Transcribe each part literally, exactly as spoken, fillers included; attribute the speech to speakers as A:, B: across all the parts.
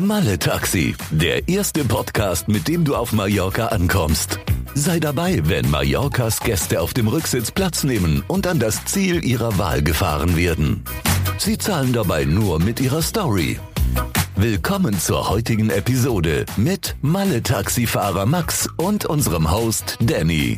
A: Malle Taxi, der erste Podcast, mit dem du auf Mallorca ankommst. Sei dabei, wenn Mallorcas Gäste auf dem Rücksitz Platz nehmen und an das Ziel ihrer Wahl gefahren werden. Sie zahlen dabei nur mit ihrer Story. Willkommen zur heutigen Episode mit Malle-Taxifahrer Max und unserem Host Danny.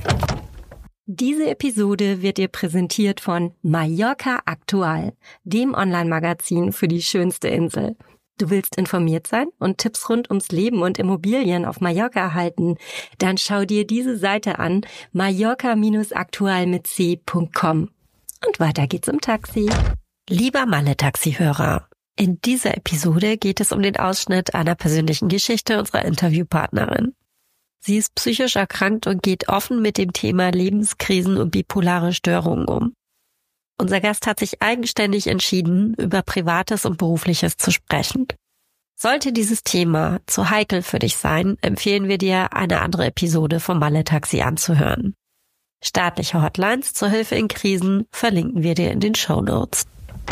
B: Diese Episode wird dir präsentiert von Mallorca Aktual, dem Online-Magazin für die schönste Insel. Du willst informiert sein und Tipps rund ums Leben und Immobilien auf Mallorca erhalten? Dann schau dir diese Seite an, mallorca aktual mit c punkt com. Und weiter geht's im Taxi. Lieber Malle-Taxi-Hörer, in dieser Episode geht es um den Ausschnitt einer persönlichen Geschichte unserer Interviewpartnerin. Sie ist psychisch erkrankt und geht offen mit dem Thema Lebenskrisen und bipolare Störungen um. Unser Gast hat sich eigenständig entschieden, über Privates und Berufliches zu sprechen. Sollte dieses Thema zu heikel für dich sein, empfehlen wir dir, eine andere Episode vom Malle Taxi anzuhören. Staatliche Hotlines zur Hilfe in Krisen verlinken wir dir in den Shownotes.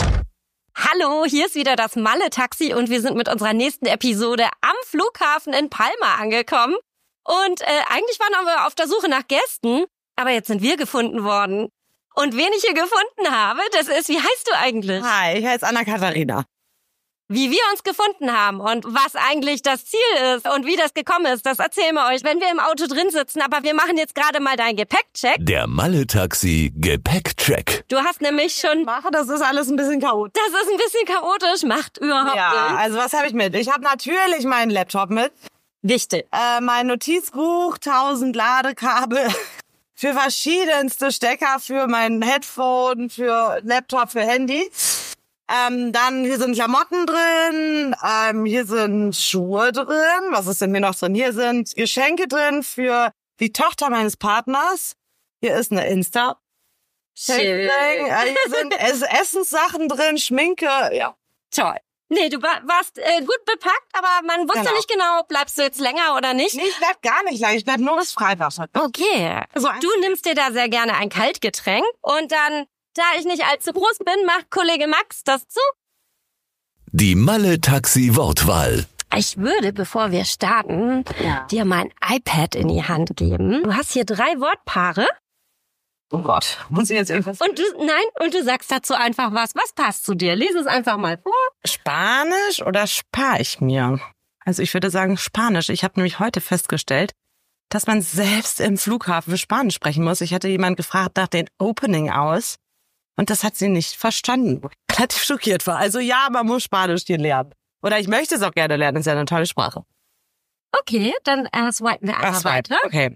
B: Hallo, hier ist wieder das Malle Taxi und wir sind mit unserer nächsten Episode am Flughafen in Palma angekommen. Und äh, eigentlich waren wir auf der Suche nach Gästen, aber jetzt sind wir gefunden worden. Und wen ich hier gefunden habe, das ist, wie heißt du eigentlich?
C: Hi, ich heiße Anna-Katharina.
B: Wie wir uns gefunden haben und was eigentlich das Ziel ist und wie das gekommen ist, das erzählen wir euch, wenn wir im Auto drin sitzen. Aber wir machen jetzt gerade mal deinen Gepäckcheck.
A: Der Malle-Taxi Gepäckcheck.
B: Du hast nämlich schon...
C: Mache, das ist alles ein bisschen chaotisch.
B: Das ist ein bisschen chaotisch, macht überhaupt
C: Ja,
B: nichts.
C: also was habe ich mit? Ich habe natürlich meinen Laptop mit.
B: Wichtig.
C: Äh, mein Notizbuch, tausend Ladekabel für verschiedenste Stecker, für mein Headphone, für Laptop, für Handy. Ähm, dann hier sind Klamotten drin, ähm, hier sind Schuhe drin. Was ist denn hier noch drin? Hier sind Geschenke drin für die Tochter meines Partners. Hier ist eine Insta.
B: Schön.
C: Äh, hier sind Ess- Essenssachen drin, Schminke, ja.
B: Toll. Nee, du war, warst äh, gut bepackt, aber man wusste
C: Genau.
B: nicht genau, bleibst du jetzt länger oder nicht?
C: Nee, ich bleib gar nicht lang, ich bleib nur bis Freitag.
B: Okay.
C: Also ein-
B: Du nimmst dir da sehr gerne ein Kaltgetränk und dann, da ich nicht allzu groß bin, macht Kollege Max das zu.
A: Die Malle-Taxi Wortwahl.
B: Ich würde, bevor wir starten,
C: Ja.
B: dir mein iPad in die Hand geben. Du hast hier drei Wortpaare
C: Oh Gott, muss ich jetzt irgendwas...
B: und du, nein, und du sagst dazu einfach was. Was passt zu dir? Lies es einfach mal vor.
C: Spanisch oder spar ich mir? Also ich würde sagen Spanisch. Ich habe nämlich heute festgestellt, dass man selbst im Flughafen für Spanisch sprechen muss. Ich hatte jemand gefragt nach den Opening aus und das hat sie nicht verstanden. Relativ schockiert war. Also ja, man muss Spanisch hier lernen. Oder ich möchte es auch gerne lernen, das ist ja eine tolle Sprache.
B: Okay, dann äh, swipen wir einfach
C: Ach, swipe.
B: weiter.
C: Okay.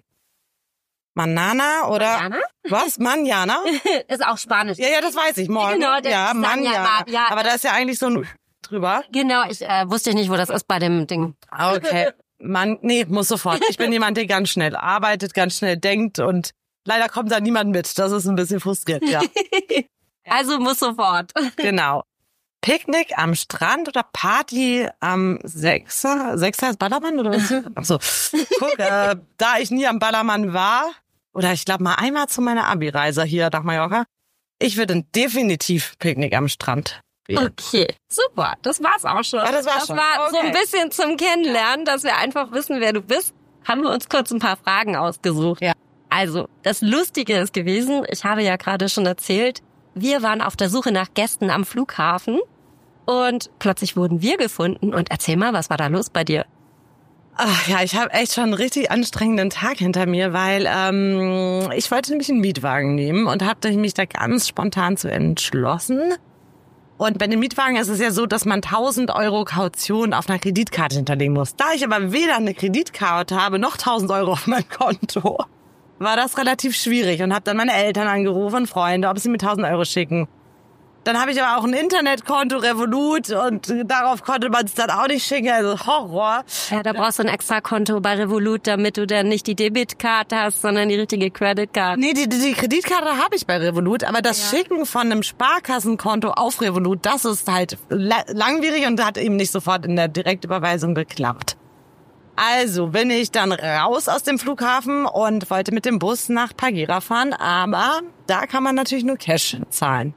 C: Manana oder...
B: Jana?
C: Was? Manjana?
B: Ist auch Spanisch.
C: Ja, ja, das weiß ich. Morgen.
B: Genau, das
C: ja,
B: sagen ja
C: Manjana.
B: immer, ja.
C: Aber da ist ja eigentlich so ein drüber.
B: Genau, ich äh, wusste nicht, wo das ist bei dem Ding.
C: Okay. Man, nee, muss sofort. Ich bin jemand, der ganz schnell arbeitet, ganz schnell denkt und leider kommt da niemand mit. Das ist ein bisschen frustrierend, ja.
B: Also muss sofort.
C: Genau. Picknick am Strand oder Party am Sechser? Sechser ist Ballermann oder was? Ach so. Guck, äh, da ich nie am Ballermann war, oder ich glaube mal einmal zu meiner Abi-Reise hier nach Mallorca, ich würde definitiv Picknick am Strand wählen.
B: Okay, super. Das war's auch schon.
C: Ah, das war's
B: das
C: schon.
B: war so ein
C: Okay.
B: bisschen zum Kennenlernen, dass wir einfach wissen, wer du bist. Haben wir uns kurz ein paar Fragen ausgesucht.
C: Ja.
B: Also, das Lustige ist gewesen, ich habe ja gerade schon erzählt, wir waren auf der Suche nach Gästen am Flughafen und plötzlich wurden wir gefunden. Und erzähl mal, was war da los bei dir?
C: Ach ja, ich habe echt schon einen richtig anstrengenden Tag hinter mir, weil ähm, ich wollte nämlich einen Mietwagen nehmen und habe mich da ganz spontan zu entschlossen. Und bei dem Mietwagen ist es ja so, dass man tausend Euro Kaution auf einer Kreditkarte hinterlegen muss. Da ich aber weder eine Kreditkarte habe noch tausend Euro auf meinem Konto, war das relativ schwierig und habe dann meine Eltern angerufen, Freunde, ob sie mir tausend Euro schicken. Dann habe ich aber auch ein Internetkonto, Revolut, und darauf konnte man es dann auch nicht schicken, also Horror.
B: Ja, da brauchst du ein extra Konto bei Revolut, damit du dann nicht die Debitkarte hast, sondern die richtige Creditkarte.
C: Nee, die, die Kreditkarte habe ich bei Revolut, aber das
B: Ja.
C: Schicken von einem Sparkassenkonto auf Revolut, das ist halt la- langwierig und hat eben nicht sofort in der Direktüberweisung geklappt. Also bin ich dann raus aus dem Flughafen und wollte mit dem Bus nach Pagira fahren, aber da kann man natürlich nur Cash zahlen.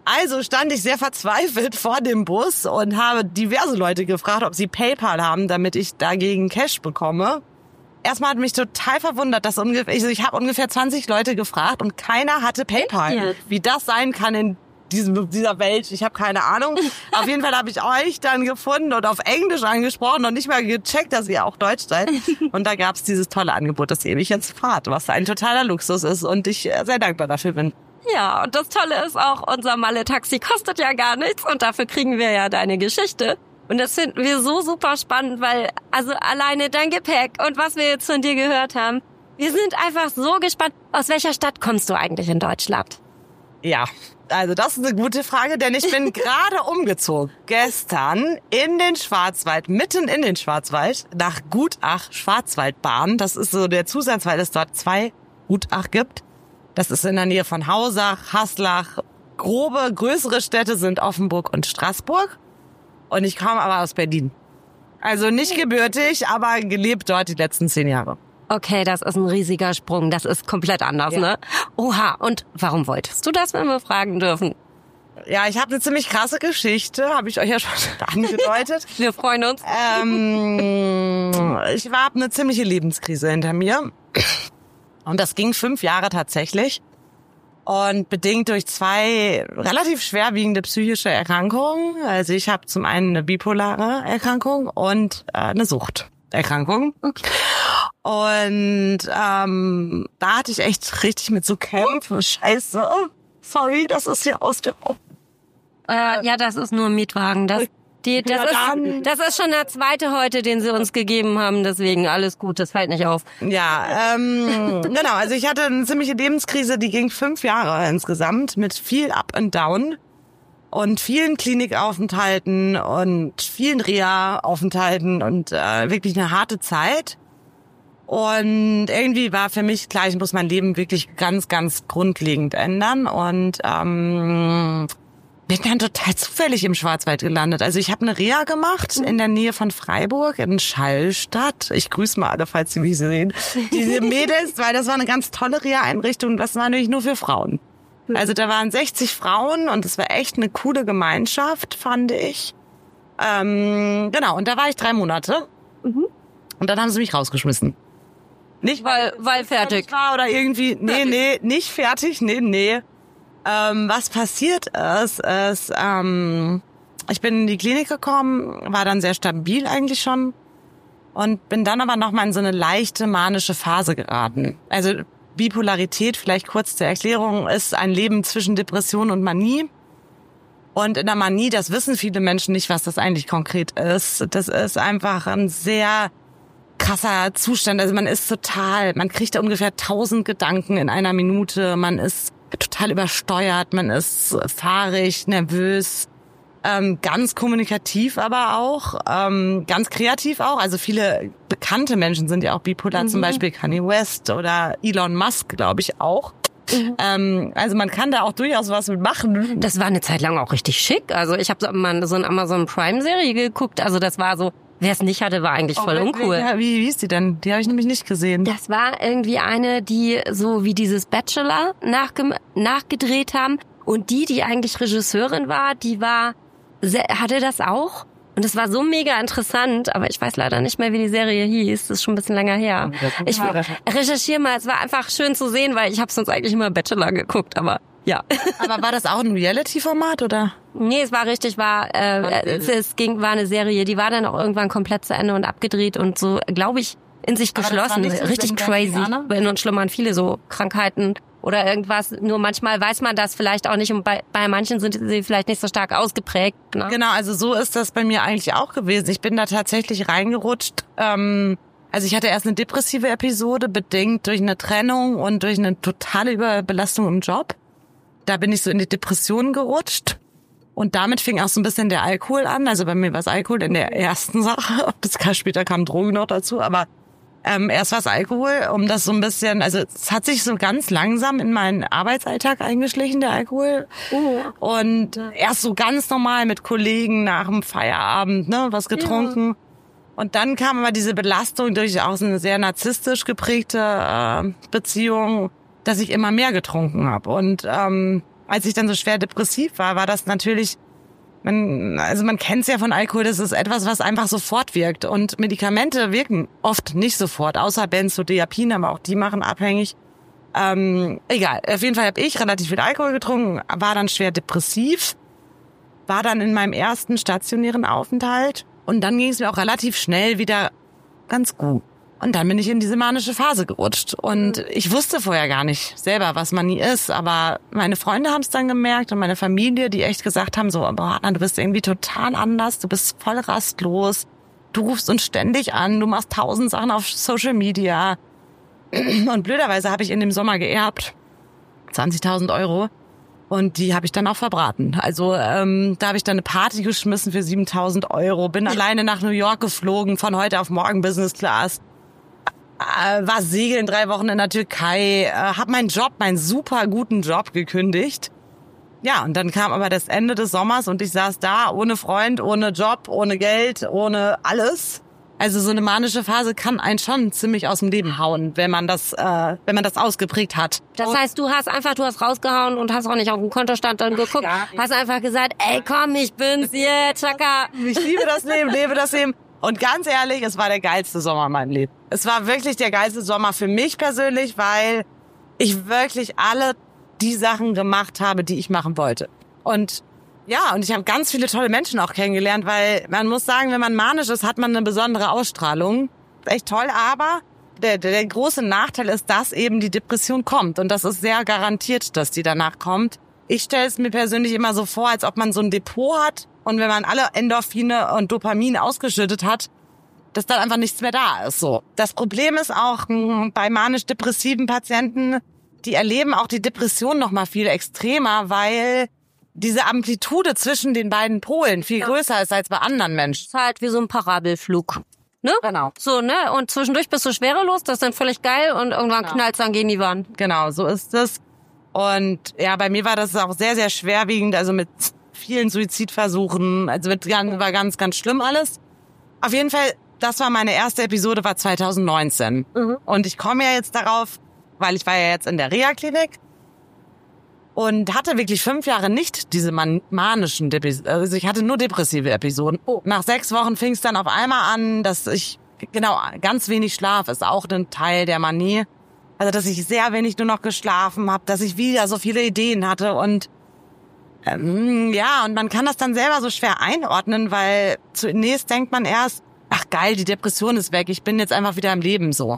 C: Also stand ich sehr verzweifelt vor dem Bus und habe diverse Leute gefragt, ob sie PayPal haben, damit ich dagegen Cash bekomme. Erstmal hat mich total verwundert, dass ungefähr, also ich habe ungefähr zwanzig Leute gefragt und keiner hatte PayPal. Wie das sein kann in diesem, dieser Welt, ich habe keine Ahnung. Auf jeden Fall habe ich euch dann gefunden und auf Englisch angesprochen und nicht mal gecheckt, dass ihr auch Deutsch seid. Und da gab es dieses tolle Angebot, dass ihr mich jetzt fahrt, was ein totaler Luxus ist und ich sehr dankbar dafür bin.
B: Ja, und das Tolle ist auch, unser Malle-Taxi kostet ja gar nichts und dafür kriegen wir ja deine Geschichte. Und das finden wir so super spannend, weil also alleine dein Gepäck und was wir jetzt von dir gehört haben, wir sind einfach so gespannt. Aus welcher Stadt kommst du eigentlich in Deutschland?
C: Ja, also das ist eine gute Frage, denn ich bin gerade umgezogen. Gestern in den Schwarzwald, mitten in den Schwarzwald, nach Gutach-Schwarzwaldbahn. Das ist so der Zusatz, weil es dort zwei Gutach gibt. Das ist in der Nähe von Hausach, Haslach. Grobe, größere Städte sind Offenburg und Straßburg. Und ich komme aber aus Berlin. Also nicht gebürtig, aber gelebt dort die letzten zehn Jahre.
B: Okay, das ist ein riesiger Sprung. Das ist komplett anders, ja. Ne? Oha, und warum wolltest du das, wenn wir fragen dürfen?
C: Ja, ich habe eine ziemlich krasse Geschichte, habe ich euch ja schon angedeutet.
B: Wir freuen uns.
C: Ähm, ich habe eine ziemliche Lebenskrise hinter mir. Und das ging fünf Jahre tatsächlich. Und bedingt durch zwei relativ schwerwiegende psychische Erkrankungen. Also ich habe zum einen eine bipolare Erkrankung und äh, eine Suchterkrankung. Okay. Und ähm, da hatte ich echt richtig mit so Kämpfen. Scheiße. Sorry, das ist hier aus dem...
B: Äh, ja, das ist nur ein Mietwagen. Das, die, das, ja, ist, das ist schon der zweite heute, den sie uns gegeben haben. Deswegen alles gut, das fällt nicht auf.
C: Ja, ähm, genau. Also ich hatte eine ziemliche Lebenskrise, die ging fünf Jahre insgesamt mit viel Up and Down und vielen Klinikaufenthalten und vielen Reha-Aufenthalten und äh, wirklich eine harte Zeit. Und irgendwie war für mich klar, ich muss mein Leben wirklich ganz, ganz grundlegend ändern und ähm, bin dann total zufällig im Schwarzwald gelandet. Also ich habe eine Reha gemacht in der Nähe von Freiburg in Schallstadt. Ich grüße mal alle, falls Sie mich sehen. Diese Mädels, weil das war eine ganz tolle Reha-Einrichtung. Das war nämlich nur für Frauen. Also da waren sechzig Frauen und es war echt eine coole Gemeinschaft, fand ich. Ähm, genau, und da war ich drei Monate. Mhm. Und dann haben sie mich rausgeschmissen. Nicht,
B: weil, weil fertig
C: war oder irgendwie, nee, nee, nicht fertig, nee, nee. Ähm, was passiert ist, ist, ähm, ich bin in die Klinik gekommen, war dann sehr stabil eigentlich schon und bin dann aber nochmal in so eine leichte manische Phase geraten. Also Bipolarität, vielleicht kurz zur Erklärung, ist ein Leben zwischen Depression und Manie. Und in der Manie, das wissen viele Menschen nicht, was das eigentlich konkret ist. Das ist einfach ein sehr krasser Zustand. Also man ist total, man kriegt da ungefähr tausend Gedanken in einer Minute. Man ist total übersteuert, man ist fahrig, nervös, ähm, ganz kommunikativ aber auch, ähm, ganz kreativ auch. Also viele bekannte Menschen sind ja auch bipolar, mhm. zum Beispiel Kanye West oder Elon Musk, glaube ich auch. Mhm. Ähm, also man kann da auch durchaus was mit machen.
B: Das war eine Zeit lang auch richtig schick. Also ich habe so mal so eine Amazon Prime Serie geguckt. Also das war so, wer es nicht hatte, war eigentlich voll oh, uncool.
C: Wie, wie, wie hieß die denn? Die habe ich nämlich nicht gesehen.
B: Das war irgendwie eine, die so wie dieses Bachelor nachge- nachgedreht haben. Und die, die eigentlich Regisseurin war, die war, hatte das auch. Und es war so mega interessant, aber ich weiß leider nicht mehr, wie die Serie hieß. Das ist schon ein bisschen länger her. Ich recherchiere mal, es war einfach schön zu sehen, weil ich habe sonst eigentlich immer Bachelor geguckt, aber ja.
C: Aber war das auch ein Reality-Format, oder?
B: Nee, es war richtig, war äh, es, es ging war eine Serie, die war dann auch irgendwann komplett zu Ende und abgedreht und so, glaube ich, in sich geschlossen. So richtig crazy. In uns schlummern viele so Krankheiten oder irgendwas. Nur manchmal weiß man das vielleicht auch nicht und bei, bei manchen sind sie vielleicht nicht so stark ausgeprägt. Ne?
C: Genau, also so ist das bei mir eigentlich auch gewesen. Ich bin da tatsächlich reingerutscht. Ähm, also ich hatte erst eine depressive Episode, bedingt durch eine Trennung und durch eine totale Überbelastung im Job. Da bin ich so in die Depression gerutscht. Und damit fing auch so ein bisschen der Alkohol an. Also bei mir war es Alkohol in der ersten Sache. Das kam, später kamen Drogen noch dazu. Aber ähm, erst war es Alkohol, um das so ein bisschen... Also es hat sich so ganz langsam in meinen Arbeitsalltag eingeschlichen, der Alkohol. Oh. Und erst so ganz normal mit Kollegen nach dem Feierabend, ne, was getrunken. Ja. Und dann kam aber diese Belastung durch auch so eine sehr narzisstisch geprägte äh, Beziehung, dass ich immer mehr getrunken habe. Und ähm, als ich dann so schwer depressiv war, war das natürlich, man, also man kennt es ja von Alkohol, das ist etwas, was einfach sofort wirkt. Und Medikamente wirken oft nicht sofort, außer Benzodiazepine, aber auch die machen abhängig. Ähm, egal, auf jeden Fall habe ich relativ viel Alkohol getrunken, war dann schwer depressiv, war dann in meinem ersten stationären Aufenthalt und dann ging es mir auch relativ schnell wieder ganz gut. Und dann bin ich in diese manische Phase gerutscht. Und ich wusste vorher gar nicht selber, was Manie ist. Aber meine Freunde haben es dann gemerkt und meine Familie, die echt gesagt haben, so, boah, Anna, du bist irgendwie total anders, du bist voll rastlos, du rufst uns ständig an, du machst tausend Sachen auf Social Media. Und blöderweise habe ich in dem Sommer geerbt, zwanzigtausend Euro. Und die habe ich dann auch verbraten. Also ähm, da habe ich dann eine Party geschmissen für siebentausend Euro, bin alleine nach New York geflogen, von heute auf morgen Business Class. War segeln drei Wochen in der Türkei, habe meinen Job, meinen super guten Job gekündigt. Ja, und dann kam aber das Ende des Sommers und ich saß da ohne Freund, ohne Job, ohne Geld, ohne alles. Also so eine manische Phase kann einen schon ziemlich aus dem Leben hauen, wenn man das, äh, wenn man das ausgeprägt hat.
B: Das heißt, du hast einfach, du hast rausgehauen und hast auch nicht auf den Kontostand dann geguckt, ja, hast einfach gesagt, ey komm, ich bin's jetzt, Chaka.
C: Ich liebe das Leben, lebe das Leben. Und ganz ehrlich, es war der geilste Sommer in meinem Leben. Es war wirklich der geilste Sommer für mich persönlich, weil ich wirklich alle die Sachen gemacht habe, die ich machen wollte. Und ja, und ich habe ganz viele tolle Menschen auch kennengelernt, weil man muss sagen, wenn man manisch ist, hat man eine besondere Ausstrahlung. Echt toll, aber der, der, der große Nachteil ist, dass eben die Depression kommt. Und das ist sehr garantiert, dass die danach kommt. Ich stelle es mir persönlich immer so vor, als ob man so ein Depot hat. Und wenn man alle Endorphine und Dopamin ausgeschüttet hat, dass dann einfach nichts mehr da ist. So. Das Problem ist auch bei manisch-depressiven Patienten, die erleben auch die Depression noch mal viel extremer, weil diese Amplitude zwischen den beiden Polen viel größer ist als bei anderen Menschen.
B: Das ist halt wie so ein Parabelflug. Ne?
C: Genau.
B: So, ne? Und zwischendurch bist du schwerelos, das ist dann völlig geil und irgendwann genau. knallt's dann gegen die Wand.
C: Genau, so ist es. Und ja, bei mir war das auch sehr, sehr schwerwiegend, also mit vielen Suizidversuchen, also mit, war ganz, ganz schlimm alles. Auf jeden Fall, das war meine erste Episode, war zwanzig neunzehn. Mhm. Und ich komme ja jetzt darauf, weil ich war ja jetzt in der Reha-Klinik und hatte wirklich fünf Jahre nicht diese man- manischen, Depis- also ich hatte nur depressive Episoden. Oh. Nach sechs Wochen fing es dann auf einmal an, dass ich, genau, ganz wenig Schlaf ist auch ein Teil der Manie. Also, dass ich sehr wenig nur noch geschlafen habe, dass ich wieder so viele Ideen hatte und ähm, ja, und man kann das dann selber so schwer einordnen, weil zunächst denkt man erst, ach geil, die Depression ist weg, ich bin jetzt einfach wieder im Leben so.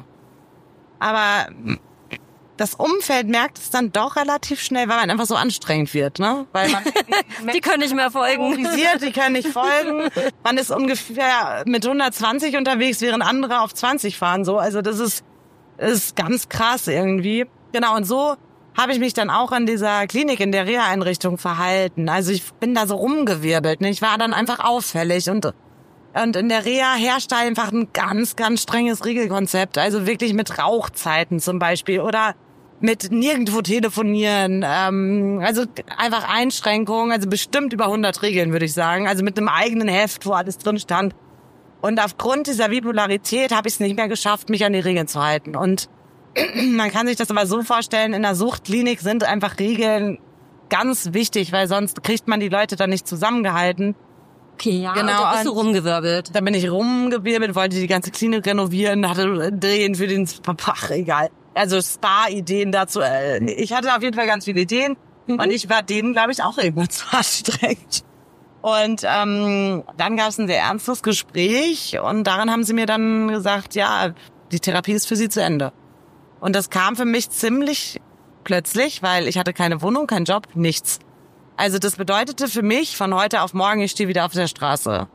C: Aber das Umfeld merkt es dann doch relativ schnell, weil man einfach so anstrengend wird, ne? Weil man
B: die können nicht mehr folgen.
C: Die können nicht folgen. Man ist ungefähr mit hundertzwanzig unterwegs, während andere auf zwanzig fahren, so. Also das ist, ist ganz krass irgendwie. Genau, und so habe ich mich dann auch in dieser Klinik, in der Reha-Einrichtung verhalten. Also ich bin da so rumgewirbelt, ne? Ich war dann einfach auffällig und Und in der Reha herrscht einfach ein ganz, ganz strenges Regelkonzept. Also wirklich mit Rauchzeiten zum Beispiel oder mit nirgendwo telefonieren. Ähm, also einfach Einschränkungen, also bestimmt über hundert Regeln, würde ich sagen. Also mit einem eigenen Heft, wo alles drin stand. Und aufgrund dieser Bipolarität habe ich es nicht mehr geschafft, mich an die Regeln zu halten. Und man kann sich das aber so vorstellen, in der Suchtklinik sind einfach Regeln ganz wichtig, weil sonst kriegt man die Leute dann nicht zusammengehalten.
B: Okay, ja,
C: genau,
B: und da bist du rumgewirbelt.
C: Da bin ich rumgewirbelt, wollte die ganze Klinik renovieren, hatte Drehen für den, ach, egal. Also Spa-Ideen dazu. Ich hatte auf jeden Fall ganz viele Ideen mhm. und ich war denen, glaube ich, auch irgendwann zu anstrengend. Und ähm, dann gab es ein sehr ernstes Gespräch und darin haben sie mir dann gesagt, ja, die Therapie ist für sie zu Ende. Und das kam für mich ziemlich plötzlich, weil ich hatte keine Wohnung, keinen Job, nichts. Also das bedeutete für mich von heute auf morgen, ich stehe wieder auf der Straße.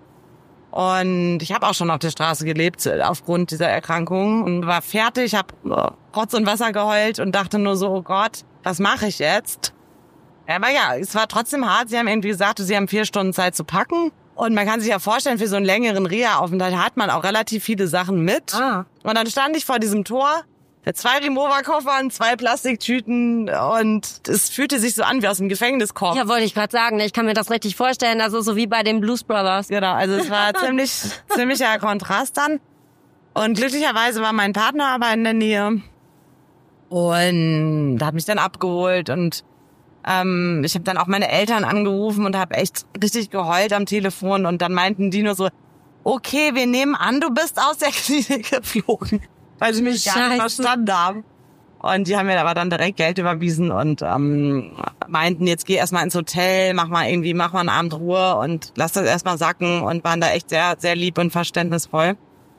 C: Und ich habe auch schon auf der Straße gelebt aufgrund dieser Erkrankung und war fertig, habe Rotz und Wasser geheult und dachte nur so, oh Gott, was mache ich jetzt? Aber ja, es war trotzdem hart. Sie haben irgendwie gesagt, sie haben vier Stunden Zeit zu packen. Und man kann sich ja vorstellen, für so einen längeren Reha-Aufenthalt hat man auch relativ viele Sachen mit. Ah. Und dann stand ich vor diesem Tor, zwei Remover-Koffern, zwei Plastiktüten und es fühlte sich so an wie aus dem Gefängniskorb.
B: Ja, wollte ich gerade sagen, ich kann mir das richtig vorstellen, also so wie bei den Blues Brothers.
C: Genau, also es war ziemlich ziemlicher Kontrast dann. Und glücklicherweise war mein Partner aber in der Nähe und hat mich dann abgeholt und Ähm, ich habe dann auch meine Eltern angerufen und habe echt richtig geheult am Telefon. Und dann meinten die nur so, okay, wir nehmen an, du bist aus der Klinik geflogen, weil sie mich gar nicht verstanden haben. Und die haben mir aber dann direkt Geld überwiesen und ähm, meinten, jetzt geh erstmal ins Hotel, mach mal irgendwie, mach mal einen Abend Ruhe und lass das erstmal sacken und waren da echt sehr, sehr lieb und verständnisvoll.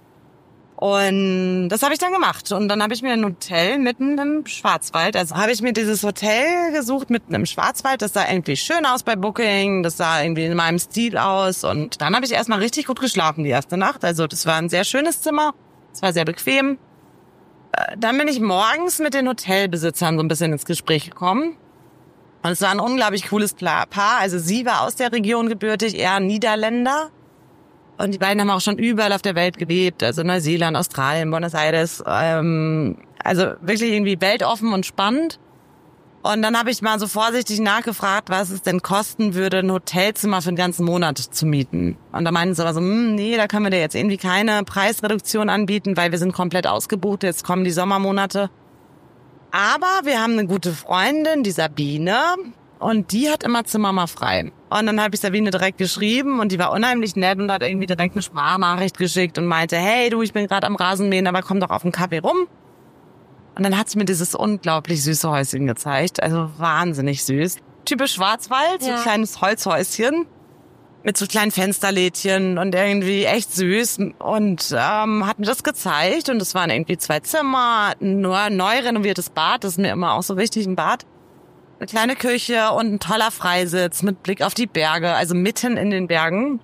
C: Und das habe ich dann gemacht. Und dann habe ich mir ein Hotel mitten im Schwarzwald, also habe ich mir dieses Hotel gesucht mitten im Schwarzwald. Das sah irgendwie schön aus bei Booking, das sah irgendwie in meinem Stil aus. Und dann habe ich erstmal richtig gut geschlafen die erste Nacht. Also das war ein sehr schönes Zimmer, es war sehr bequem. Dann bin ich morgens mit den Hotelbesitzern so ein bisschen ins Gespräch gekommen. Und es war ein unglaublich cooles Paar. Also sie war aus der Region gebürtig, er Niederländer. Und die beiden haben auch schon überall auf der Welt gelebt. Also Neuseeland, Australien, Buenos Aires. Ähm, also wirklich irgendwie weltoffen und spannend. Und dann habe ich mal so vorsichtig nachgefragt, was es denn kosten würde, ein Hotelzimmer für einen ganzen Monat zu mieten. Und da meinten sie aber so, hm, nee, da können wir dir jetzt irgendwie keine Preisreduktion anbieten, weil wir sind komplett ausgebucht, jetzt kommen die Sommermonate. Aber wir haben eine gute Freundin, die Sabine, und die hat immer Zimmer mal frei. Und dann habe ich Sabine direkt geschrieben und die war unheimlich nett und hat irgendwie direkt eine Sprachnachricht geschickt und meinte, hey du, ich bin gerade am Rasenmähen, aber komm doch auf einen Kaffee rum. Und dann hat sie mir dieses unglaublich süße Häuschen gezeigt. Also wahnsinnig süß. Typisch Schwarzwald, ja. So ein kleines Holzhäuschen mit so kleinen Fensterlädchen und irgendwie echt süß. Und ähm, hat mir das gezeigt. Und es waren irgendwie zwei Zimmer, ein neu renoviertes Bad. Das ist mir immer auch so wichtig, ein Bad. Eine kleine Küche und ein toller Freisitz mit Blick auf die Berge, also mitten in den Bergen.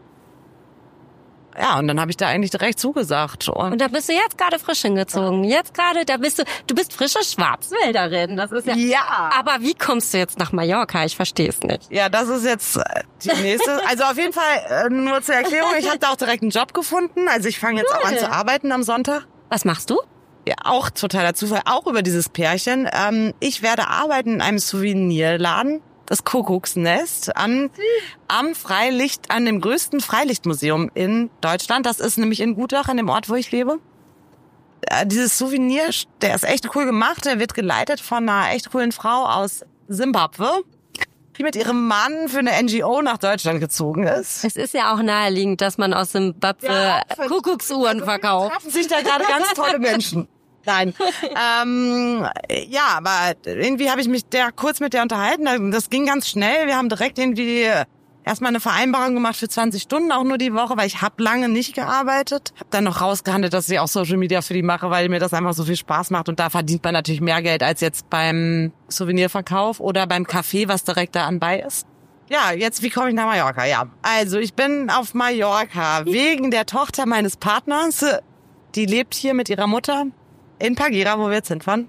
C: Ja, und dann habe ich da eigentlich direkt zugesagt. Und,
B: und da bist du jetzt gerade frisch hingezogen. Jetzt gerade, da bist du, du bist frische Schwarzwälderin. Das ist ja,
C: ja.
B: Aber wie kommst du jetzt nach Mallorca? Ich verstehe es nicht.
C: Ja, das ist jetzt die nächste. Also auf jeden Fall, nur zur Erklärung, ich habe da auch direkt einen Job gefunden. Also ich fange jetzt cool. auch an zu arbeiten am Sonntag.
B: Was machst du?
C: Ja, auch totaler Zufall, auch über dieses Pärchen. Ähm, ich werde arbeiten in einem Souvenirladen. Das Kuckucksnest an, am Freilicht, an dem größten Freilichtmuseum in Deutschland. Das ist nämlich in Gutach, an dem Ort, wo ich lebe. Äh, dieses Souvenir, der ist echt cool gemacht. Der wird geleitet von einer echt coolen Frau aus Simbabwe, die mit ihrem Mann für eine N G O nach Deutschland gezogen ist.
B: Es ist ja auch naheliegend, dass man aus Simbabwe ja, Kuckucksuhren verkauft.
C: Treffen sich da gerade ganz tolle Menschen. Nein. ähm, ja, aber irgendwie habe ich mich der kurz mit der unterhalten. Das ging ganz schnell. Wir haben direkt irgendwie erstmal eine Vereinbarung gemacht für zwanzig Stunden, auch nur die Woche, weil ich habe lange nicht gearbeitet. Habe dann noch rausgehandelt, dass ich auch Social Media für die mache, weil mir das einfach so viel Spaß macht. Und da verdient man natürlich mehr Geld als jetzt beim Souvenirverkauf oder beim Café, was direkt da anbei ist. Ja, jetzt, wie komme ich nach Mallorca? Ja, also ich bin auf Mallorca wegen der Tochter meines Partners. Die lebt hier mit ihrer Mutter in Pagira, wo wir jetzt hinfahren.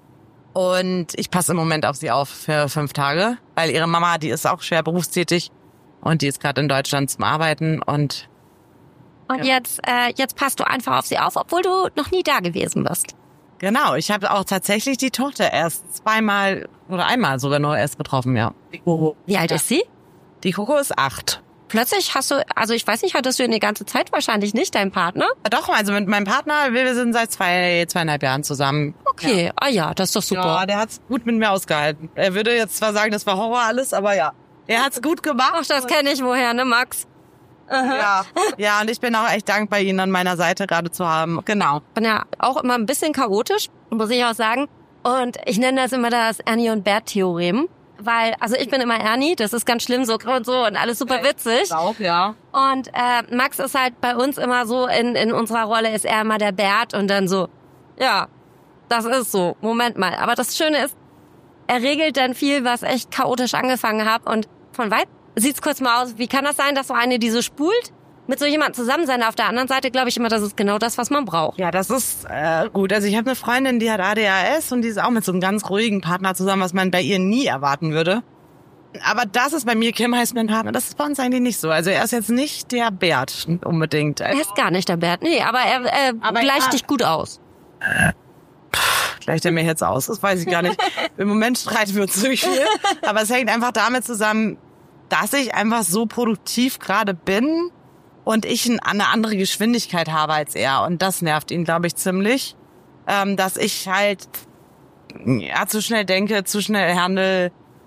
C: Und ich passe im Moment auf sie auf für fünf Tage, weil ihre Mama, die ist auch schwer berufstätig und die ist gerade in Deutschland zum Arbeiten. Und
B: und ja. jetzt äh, jetzt passt du einfach auf sie auf, obwohl du noch nie da gewesen bist.
C: Genau, ich habe auch tatsächlich die Tochter erst zweimal oder einmal sogar nur erst getroffen, ja. Die Coco.
B: Wie alt
C: ja.
B: ist sie?
C: Die Coco ist acht.
B: Plötzlich hast du, also ich weiß nicht, hattest du in die ganze Zeit wahrscheinlich nicht deinen Partner?
C: Doch, also mit meinem Partner, wir sind seit zwei, zweieinhalb Jahren zusammen.
B: Okay,
C: ja.
B: ah ja, das ist doch super.
C: Ja, der hat's gut mit mir ausgehalten. Er würde jetzt zwar sagen, das war Horror alles, aber ja. Er hat's gut gemacht.
B: Ach, das kenne ich woher, ne, Max?
C: Ja, ja, und ich bin auch echt dankbar, ihn an meiner Seite gerade zu haben. Genau.
B: Ich bin ja auch immer ein bisschen chaotisch, muss ich auch sagen. Und ich nenne das immer das Ernie und Bert-Theorem. Weil, also ich bin immer Ernie, das ist ganz schlimm, so und so und alles super witzig.
C: Auch, ja.
B: Und äh, Max ist halt bei uns immer so, in in unserer Rolle ist er immer der Bert und dann so, ja, das ist so, Moment mal. Aber das Schöne ist, er regelt dann viel, was echt chaotisch angefangen hat. Und von weit sieht's kurz mal aus, wie kann das sein, dass so eine, die so spult, mit so jemandem zusammen sein. Auf der anderen Seite glaube ich immer, das ist genau das, was man braucht.
C: Ja, das ist äh, gut. Also ich habe eine Freundin, die hat A D H S und die ist auch mit so einem ganz ruhigen Partner zusammen, was man bei ihr nie erwarten würde. Aber das ist bei mir, Kim heißt mein Partner, das ist bei uns eigentlich nicht so. Also er ist jetzt nicht der Bert unbedingt.
B: Er ist gar nicht der Bert, nee, aber er äh, aber gleicht ja. dich gut aus.
C: Äh, pff, gleicht er mir jetzt aus? Das weiß ich gar nicht. Im Moment streiten wir uns ziemlich viel. Aber es hängt einfach damit zusammen, dass ich einfach so produktiv gerade bin und ich eine andere Geschwindigkeit habe als er. Und das nervt ihn, glaube ich, ziemlich. Ähm, dass ich halt ja, zu schnell denke, zu schnell handle.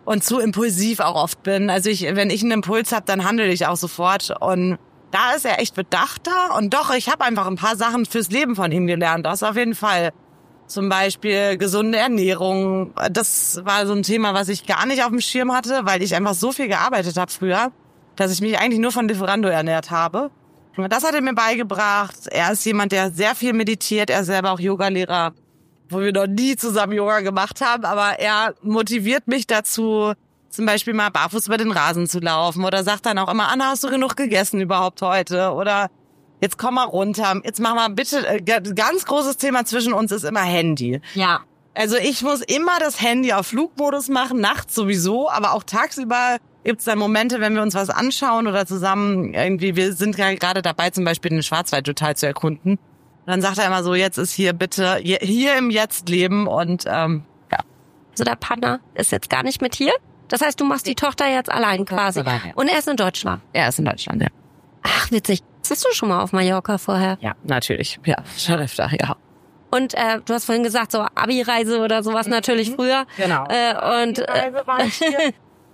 C: und zu impulsiv auch oft bin. Also ich, wenn ich einen Impuls habe, dann handle ich auch sofort. Und da ist er echt bedachter. Und doch, ich habe einfach ein paar Sachen fürs Leben von ihm gelernt. Das auf jeden Fall. Zum Beispiel gesunde Ernährung. Das war so ein Thema, was ich gar nicht auf dem Schirm hatte, weil ich einfach so viel gearbeitet habe früher, dass ich mich eigentlich nur von Lieferando ernährt habe. Und das hat er mir beigebracht. Er ist jemand, der sehr viel meditiert. Er ist selber auch Yogalehrer, wo wir noch nie zusammen Yoga gemacht haben. Aber er motiviert mich dazu, zum Beispiel mal barfuß über den Rasen zu laufen. Oder sagt dann auch immer, Anna, hast du genug gegessen überhaupt heute? Oder jetzt komm mal runter. Jetzt mach mal bitte, äh, ganz großes Thema zwischen uns ist immer Handy.
B: Ja.
C: Also ich muss immer das Handy auf Flugmodus machen, nachts sowieso, aber auch tagsüber gibt's dann Momente, wenn wir uns was anschauen oder zusammen irgendwie, wir sind ja gerade dabei, zum Beispiel den Schwarzwald total zu erkunden. Und dann sagt er immer so, jetzt ist hier bitte, hier im Jetzt leben und ähm, ja.
B: Also der Partner ist jetzt gar nicht mit hier. Das heißt, du machst die Tochter jetzt allein quasi.
C: Allein, ja.
B: Und er ist in Deutschland.
C: Er ist in Deutschland, ja.
B: Ach, witzig. Warst du schon mal auf Mallorca vorher?
C: Ja, natürlich. Ja, schon öfter, ja.
B: Und äh, du hast vorhin gesagt, so Abi-Reise oder sowas natürlich früher.
C: Genau.
B: Äh, und äh,
C: war ich hier.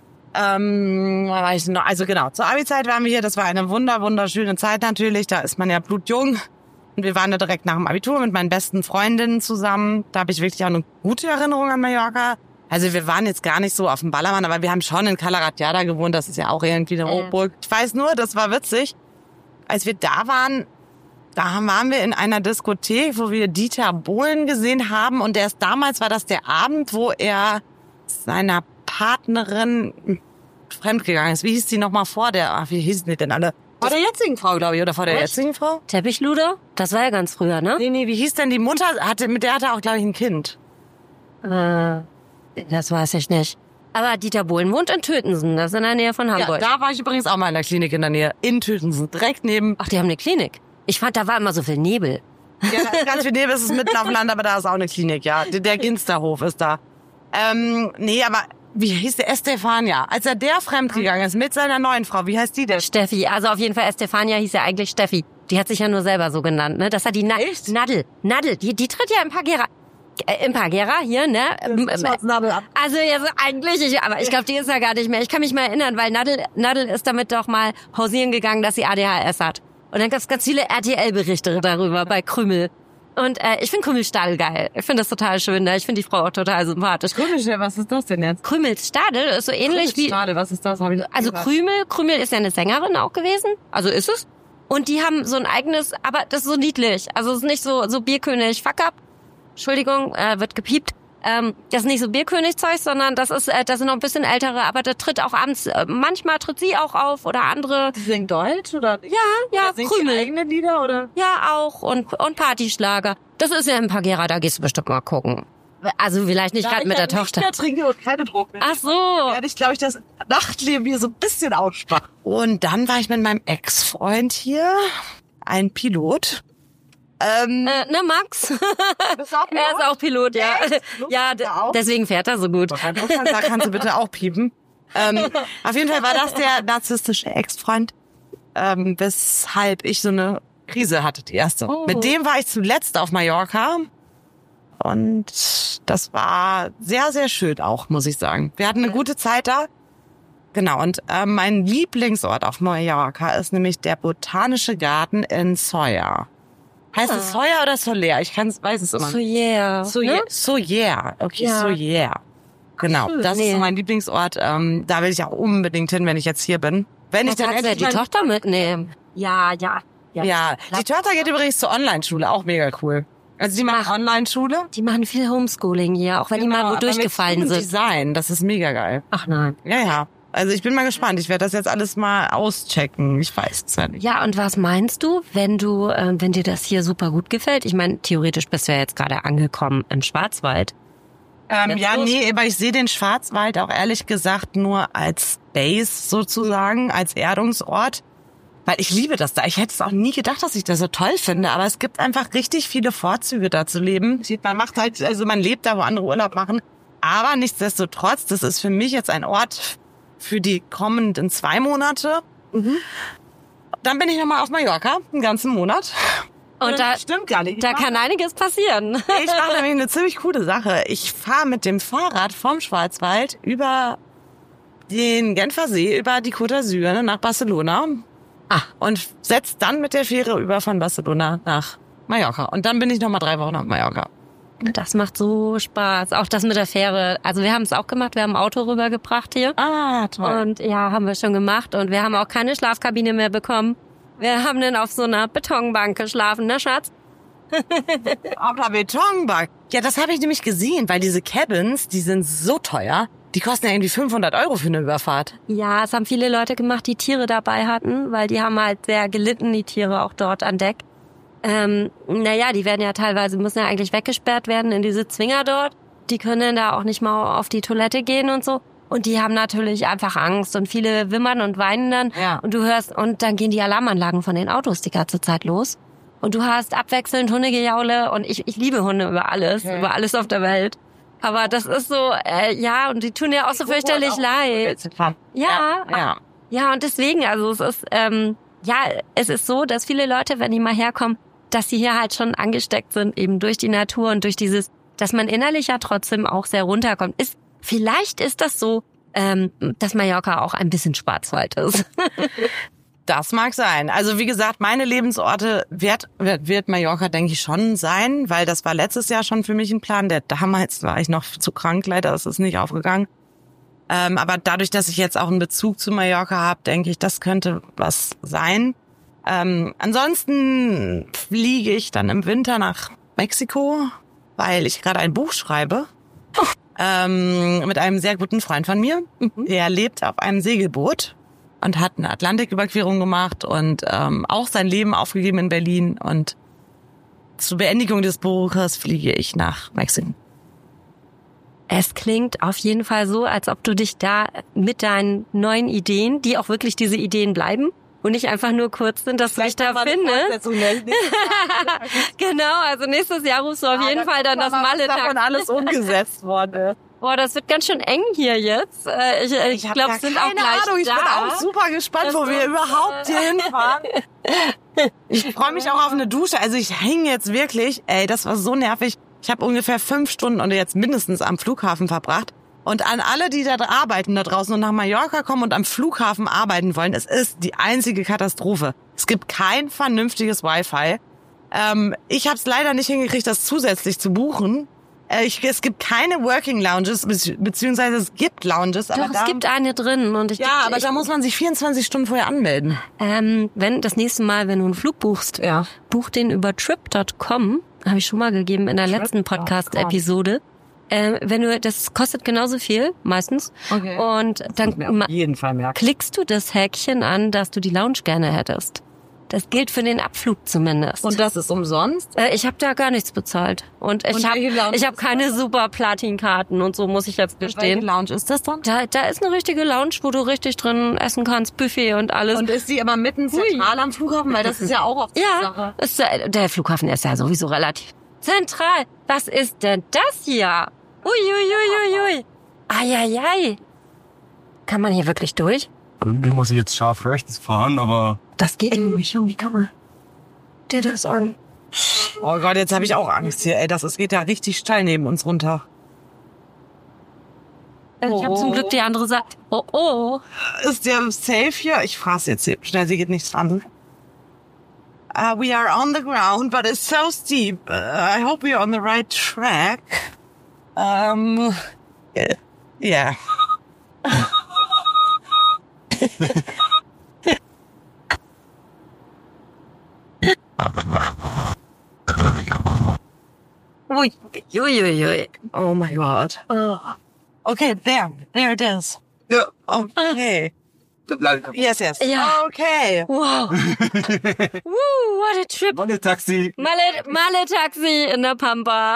C: ähm, war ich noch, also genau, zur Abi-Zeit waren wir hier. Das war eine wunder, wunderschöne Zeit natürlich. Da ist man ja blutjung. Und wir waren da direkt nach dem Abitur mit meinen besten Freundinnen zusammen. Da habe ich wirklich auch eine gute Erinnerung an Mallorca. Also wir waren jetzt gar nicht so auf dem Ballermann, aber wir haben schon in Cala Ratjada gewohnt. Das ist ja auch irgendwie eine Hochburg. Ich weiß nur, das war witzig. Als wir da waren, da waren wir in einer Diskothek, wo wir Dieter Bohlen gesehen haben. Und erst damals war das der Abend, wo er seiner Partnerin fremdgegangen ist. Wie hieß die nochmal vor der, ach, wie hießen die denn alle? Vor der jetzigen Frau, glaube ich, oder vor der
B: Echt?
C: jetzigen Frau?
B: Teppichluder? Das war ja ganz früher, ne?
C: Nee, nee, wie hieß denn die Mutter? Hatte, mit der hatte er auch, glaube ich, ein Kind.
B: Äh, das weiß ich nicht. Aber Dieter Bohlen wohnt in Tötensen, das ist in der Nähe von Hamburg.
C: Ja, da war ich übrigens auch mal in der Klinik in der Nähe. In Tötensen, direkt neben.
B: Ach, die haben eine Klinik. Ich fand, da war immer so viel Nebel.
C: Ja, da ist ganz viel Nebel, es ist mitten auf dem Land, aber da ist auch eine Klinik, ja. Der, der Ginsterhof ist da. Ähm, nee, aber wie hieß der? Estefania. Als er der fremdgegangen ist mit seiner neuen Frau, wie heißt die denn?
B: Steffi, also auf jeden Fall Estefania hieß ja eigentlich Steffi. Die hat sich ja nur selber so genannt, ne? Das hat die Na-
C: Echt?
B: Nadel. Nadel, die, die tritt ja im Pagera. Äh, Im Pagera hier, ne? Also ja, so eigentlich, ich, aber ich glaube, die ist ja gar nicht mehr. Ich kann mich mal erinnern, weil Nadel, Nadel ist damit doch mal hausieren gegangen, dass sie A D H S hat. Und dann gab's ganz viele R T L-Berichte darüber bei Krümel. Und äh, ich finde Krümelstadel geil. Ich finde das total schön. Ne? Ich finde die Frau auch total sympathisch.
C: Krümelstadel, was ist das denn jetzt?
B: Krümelstadel ist so ähnlich wie...
C: Krümelstadel, was ist das? Hab ich
B: Also Krümel, Krümel ist ja eine Sängerin auch gewesen. Also ist es. Und die haben so ein eigenes, aber das ist so niedlich. Also es ist nicht so so Bierkönig Fuck up. Entschuldigung, äh, wird gepiept. Ähm, das ist nicht so Bierkönig-Zeug, sondern das ist, äh, das sind noch ein bisschen ältere, aber da tritt auch abends, äh, manchmal tritt sie auch auf oder andere.
C: Die singt Deutsch oder?
B: Ja, ja,
C: oder singt
B: Krümel.
C: die eigene Lieder oder?
B: Ja, auch und und Partyschlager. Das ist ja im Pagera, da gehst du bestimmt mal gucken. Also vielleicht nicht gerade mit der Tochter.
C: Ich trinke und keine Drogen mehr.
B: Ach so.
C: Werde ich, glaube ich, das Nachtleben hier so ein bisschen ausspannen. Und dann war ich mit meinem Ex-Freund hier, ein Pilot. Ähm,
B: Äh, ne, Max?
C: Bist du auch Pilot?
B: Er ist auch Pilot, ja.
C: Echt?
B: Ja, d- deswegen fährt er so gut.
C: Da kannst du bitte auch piepen. Ähm, auf jeden Fall war das der narzisstische Ex-Freund, ähm, weshalb ich so eine Krise hatte, die erste.
B: Oh.
C: Mit dem war ich zuletzt auf Mallorca. Und das war sehr, sehr schön auch, muss ich sagen. Wir hatten eine gute Zeit da. Genau, und äh, mein Lieblingsort auf Mallorca ist nämlich der Botanische Garten in Sóller. Heißt
B: Ah.
C: es Sóller oder Soler? Ich kann's, weiß es immer
B: So
C: nicht.
B: yeah.
C: Sóller.
B: Ne?
C: Sóller. Okay,
B: Ja.
C: Sóller. Genau, das
B: Nee.
C: ist so mein Lieblingsort. Ähm, da will ich auch unbedingt hin, wenn ich jetzt hier bin. Wenn ich
B: Da
C: dann
B: kannst du ja
C: endlich
B: die
C: mal-
B: Tochter mitnehmen. Ja, ja.
C: Ja, die Tochter geht übrigens zur Online-Schule, auch mega cool. Also die macht Online-Schule.
B: Die machen viel Homeschooling hier, auch wenn die mal wo
C: aber mit
B: durchgefallen
C: Human
B: sind.
C: Design, das ist mega geil.
B: Ach nein.
C: Ja, ja. Also ich bin mal gespannt. Ich werde das jetzt alles mal auschecken. Ich weiß es ja nicht.
B: Ja, und was meinst du, wenn du, äh, wenn dir das hier super gut gefällt? Ich meine, theoretisch bist du ja jetzt gerade angekommen im Schwarzwald.
C: Ähm,
B: Jetzt
C: ja,
B: los.
C: nee, aber ich sehe den Schwarzwald auch ehrlich gesagt nur als Base sozusagen, als Erdungsort. Weil ich liebe das da. Ich hätte es auch nie gedacht, dass ich das so toll finde. Aber es gibt einfach richtig viele Vorzüge da zu leben. Man macht halt, also man lebt da, wo andere Urlaub machen. Aber nichtsdestotrotz, das ist für mich jetzt ein Ort für die kommenden zwei Monate.
B: Mhm.
C: Dann bin ich nochmal auf Mallorca, einen ganzen Monat.
B: Und da,
C: stimmt gar nicht. Ich
B: da
C: mach-
B: kann einiges passieren.
C: Ich mache nämlich eine ziemlich coole Sache. Ich fahre mit dem Fahrrad vom Schwarzwald über den Genfer See über die Côte d'Azur nach Barcelona. Ah, und setzt dann mit der Fähre über von Barcelona nach Mallorca. Und dann bin ich nochmal drei Wochen auf Mallorca.
B: Das macht so Spaß. Auch das mit der Fähre. Also wir haben es auch gemacht. Wir haben ein Auto rübergebracht hier.
C: Ah, toll.
B: Und ja, haben wir schon gemacht. Und wir haben auch keine Schlafkabine mehr bekommen. Wir haben dann auf so einer Betonbank geschlafen, ne Schatz?
C: Auf der Betonbank. Ja, das habe ich nämlich gesehen, weil diese Cabins, die sind so teuer. Die kosten ja irgendwie fünfhundert Euro für eine Überfahrt.
B: Ja, es haben viele Leute gemacht, die Tiere dabei hatten, weil die haben halt sehr gelitten, die Tiere auch dort an Deck. Ähm, naja, die werden ja teilweise, müssen ja eigentlich weggesperrt werden in diese Zwinger dort. Die können da auch nicht mal auf die Toilette gehen und so. Und die haben natürlich einfach Angst und viele wimmern und weinen dann.
C: Ja.
B: Und du hörst, und dann gehen die Alarmanlagen von den Autos die ganze Zeit los. Und du hast abwechselnd Hundegejaule und ich, ich liebe Hunde über alles, okay. über alles auf der Welt. Aber das ist so, äh, ja, und die tun ja auch so fürchterlich leid. Ja, ja, ja, und deswegen, also es ist, ähm, ja, es ist so, dass viele Leute, wenn die mal herkommen, dass sie hier halt schon angesteckt sind, eben durch die Natur und durch dieses, dass man innerlich ja trotzdem auch sehr runterkommt. Ist, vielleicht ist das so, ähm, dass Mallorca auch ein bisschen Schwarzwald ist.
C: Das mag sein. Also wie gesagt, meine Lebensorte wird, wird, wird Mallorca, denke ich, schon sein, weil das war letztes Jahr schon für mich ein Plan. Der damals war ich noch zu krank, leider ist es nicht aufgegangen. Ähm, aber dadurch, dass ich jetzt auch einen Bezug zu Mallorca habe, denke ich, das könnte was sein. Ähm, ansonsten fliege ich dann im Winter nach Mexiko, weil ich gerade ein Buch schreibe. Oh. Ähm, mit einem sehr guten Freund von mir. Mhm. Der lebt auf einem Segelboot und hat eine Atlantiküberquerung gemacht und ähm, auch sein Leben aufgegeben in Berlin. Und zur Beendigung des Buches fliege ich nach Mexiko.
B: Es klingt auf jeden Fall so, als ob du dich da mit deinen neuen Ideen, die auch wirklich diese Ideen bleiben, und nicht einfach nur kurz sind, dass
C: Vielleicht
B: du dich da findest. Genau, also nächstes Jahr rufst du auf ja, jeden Fall dann das Malle-Taxi.
C: Davon alles umgesetzt worden.
B: Boah, das wird ganz schön eng hier jetzt. Ich, ich, ich glaube, es sind auch gleich
C: Ahnung. Ich
B: da.
C: bin auch super gespannt, das wo wir überhaupt hier hinfahren. Ich freue mich auch auf eine Dusche. Also ich hänge jetzt wirklich, ey, das war so nervig. Ich habe ungefähr fünf Stunden oder jetzt mindestens am Flughafen verbracht. Und an alle, die da arbeiten da draußen und nach Mallorca kommen und am Flughafen arbeiten wollen, es ist die einzige Katastrophe. Es gibt kein vernünftiges Wi-Fi. Ähm, ich habe es leider nicht hingekriegt, das zusätzlich zu buchen. Äh, ich, es gibt keine Working Lounges, beziehungsweise es gibt Lounges.
B: Doch,
C: aber
B: es
C: da,
B: gibt eine drin. Und ich,
C: ja, aber
B: ich,
C: da muss man sich vierundzwanzig Stunden vorher anmelden.
B: Ähm, wenn das nächste Mal, wenn du einen Flug buchst,
C: ja.
B: buch den über trip Punkt com. Habe ich schon mal gegeben in der Trip letzten Podcast-Episode. Äh, wenn du, das kostet genauso viel, meistens.
C: Okay.
B: Und dann
C: auf jeden Fall merken.
B: klickst du das Häkchen an, dass du die Lounge gerne hättest. Das gilt für den Abflug zumindest.
C: Und das ist umsonst?
B: Äh, ich habe da gar nichts bezahlt. Und ich habe ich hab keine super Platin-Karten und so, muss ich jetzt gestehen.
C: Welche Lounge ist das dann?
B: Da, da ist eine richtige Lounge, wo du richtig drin essen kannst, Buffet und alles.
C: Und ist die aber mitten zentral am Flughafen? Weil das ist ja auch auf die
B: ja,
C: Sache.
B: Ist, der, der Flughafen ist ja sowieso relativ zentral. Was ist denn das hier? Uiuiuiui. Ui, ui. Eieiei. Kann man hier wirklich durch?
D: Irgendwie muss ich jetzt scharf rechts fahren, aber...
B: Das geht nicht. Wie kann man dir das an?
C: Oh Gott, jetzt habe ich auch Angst hier. Ey, das es geht ja richtig steil neben uns runter.
B: Ich oh. habe zum Glück die andere Seite. Oh, oh.
C: Ist der safe hier? Ich fahr's jetzt hier. Schnell, sie geht nichts dran. Uh, we are on the ground, but it's so steep. Uh, I hope we are on the right track. Um, yeah. yeah.
B: Ui, ui, ui, ui.
C: Oh my God. Oh. Okay, there. There it is.
D: Ja.
C: Okay. Yes, yes.
B: Ja.
C: Okay.
B: Wow. Woo, what a trip.
D: Malle-Taxi.
B: Malle, Malle-Taxi in der Pampa.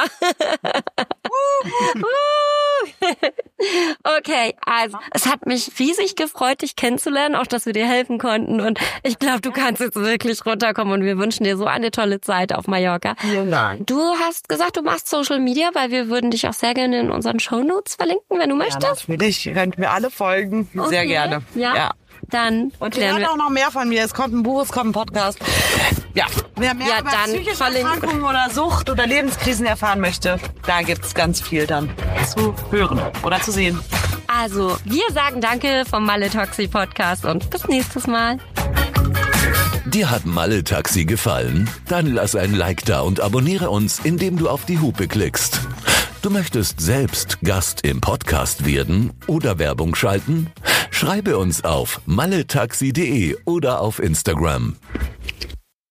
B: Okay, also es hat mich riesig gefreut, dich kennenzulernen, auch dass wir dir helfen konnten. Und ich glaube, du kannst jetzt wirklich runterkommen und wir wünschen dir so eine tolle Zeit auf Mallorca.
C: Vielen Dank.
B: Du hast gesagt, du machst Social Media, weil wir würden dich auch sehr gerne in unseren Shownotes verlinken, wenn du möchtest.
C: Ja, natürlich. Ihr könnt mir alle folgen.
B: Okay.
C: Sehr gerne.
B: Ja. ja. Dann
C: und ihr hört auch noch mehr von mir. Es kommt ein Buch, es kommt ein Podcast. Ja, wer mehr
B: ja,
C: über
B: dann
C: psychische Erkrankungen oder Sucht oder Lebenskrisen erfahren möchte, da gibt's ganz viel dann zu hören oder zu sehen.
B: Also, wir sagen Danke vom Malle Taxi Podcast und bis nächstes Mal.
A: Dir hat Malle Taxi gefallen? Dann lass ein Like da und abonniere uns, indem du auf die Hupe klickst. Du möchtest selbst Gast im Podcast werden oder Werbung schalten? Schreibe uns auf malle taxi punkt de oder auf Instagram.